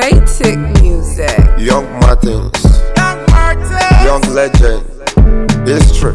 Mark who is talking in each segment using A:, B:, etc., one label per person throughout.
A: Matic music.
B: Young Martins, Young Legend, History.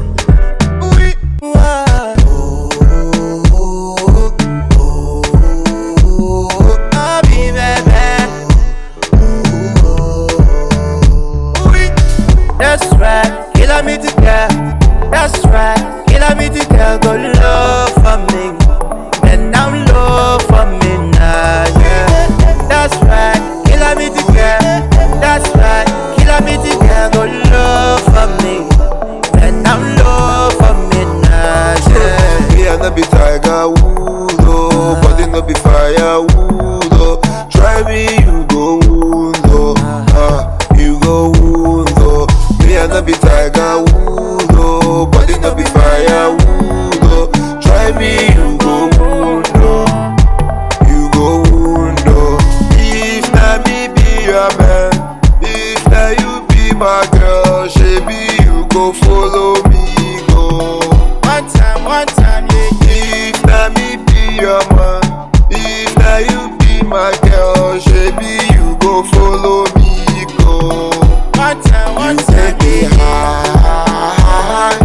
C: That's right, killer me to girl. That's right, killer me to girl. Go love for me, and I'm low for me now. Yeah. That's right, killer me to girl. That's right, killer me to girl. Go love for me, and I'm low for me now. Yeah.
B: Me I no be Tiger Woods, oh, body no be firewood, oh. Try me, you go wound, oh. You go wound, oh. Me I no be Tiger Woods, oh, body no be firewood, oh. Try me, you go wound, oh. You go wound, oh. If na me be your man, if na you be my girl, shebi you go follow me go.
C: One time, yeah.
B: If na me be your man, if na you be my girl, shebi you go follow me go.
C: One time,
B: You take me high,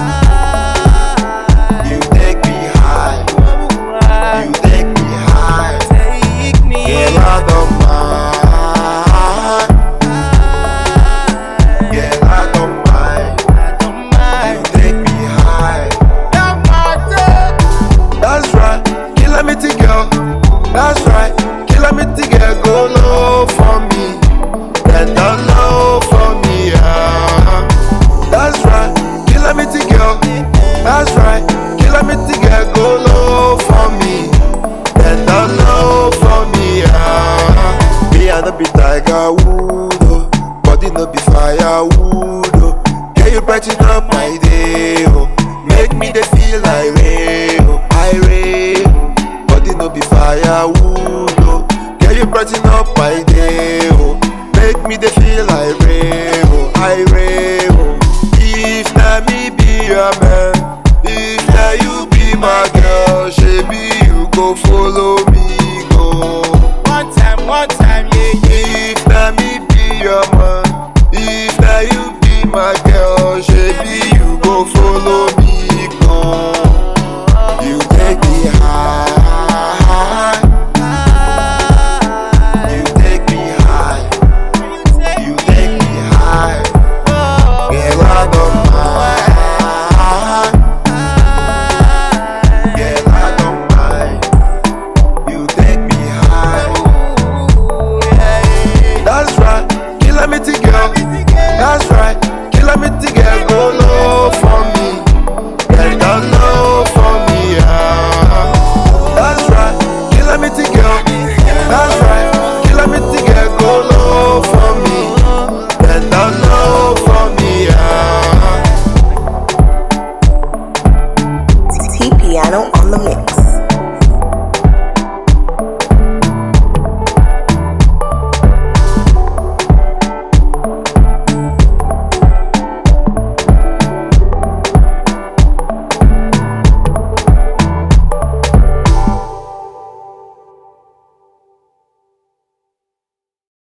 B: you take me high, you take me high.
C: Take me.
B: Girl, I don't mind. Girl, I don't mind.
C: I don't mind.
B: You take me high. That's right, kilometer girl. That's right, kilometer girl. Go low for me, bend down low for me. That's right, kilometer girl. That's right, kilometer girl. Go low for me, bend down low for me. Me I no be Tiger Woods, oh. Body no be firewood, oh. Can you brighten up my day, oh? Make me dey feel irate, oh, irate. Body no be firewood, oh. Can you brighten up my day, oh? Make me dey feel irate, oh, irate, oh. If na me be your man, if na you be my girl, shebi you go follow me go.
C: One time, yeah.
B: If na me be your man, if na you be my girl, shebi you go follow me go. You take me high, you take me high, you take me high. Girl, I don't mind. Girl, I don't mind. You take me high. That's right, kilometer girl. That's right, kilometer girl. Go low for me, bend down low for me. That's right, kilometer girl. That's right, kilometer girl. Go low for me, bend down low for me.
D: T Piano on the mix.